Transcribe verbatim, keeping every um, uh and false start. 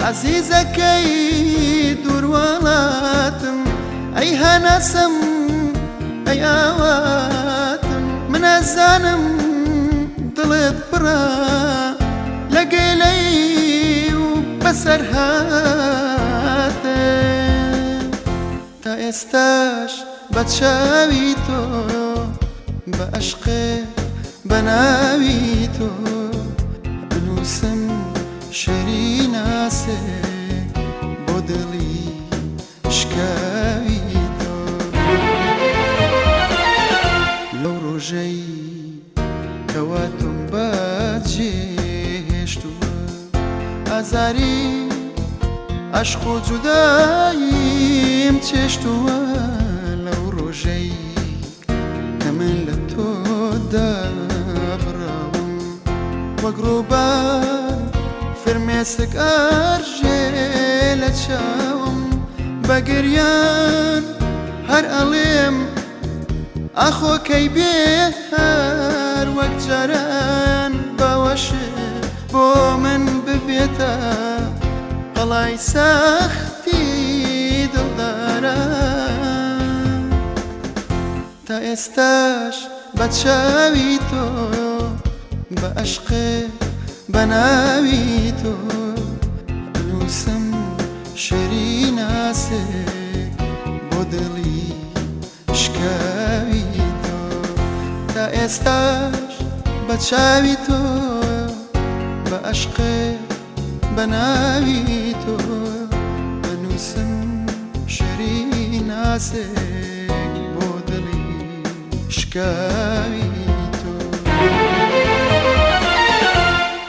عزیزەکەی دووروەڵاتم ئەی هەناسەم ئەی ئاواتم منەزانم دڵت بڕە لە گێلەی و بەسەر هاتە تا ئێستاش بە چاوی تۆ بە عەشقێ بە ناوی تۆ بنووسم شێری ناسێک بۆ دڵی شکاوی تۆ لەو ڕۆژەی کەوا تۆم بەجێهێشتووە ئازاری عەشق و جوداییم چێشتووە لەو ڕۆژەی کە من لە تۆدا بڕاوم وەک ڕووبار فرمێسک ئەرژێ لە چاوم بە گریان هەر ئەڵێم ئاخۆکەی بێ هەر وەک جاران باوەشێ بۆ من ببێتە قەڵای سەختی دڵداران تا ئێستاش بە چاوی تۆ بە عەشقێ بە ناوی تۆ بنووسم شێری ناسێک بۆ دڵی شکاوی تۆ تا ئێستاش بە چاوی تۆ بە عەشقێ بە ناوی تۆ بنووسم شێری ناسێک بۆ دڵی شکاوی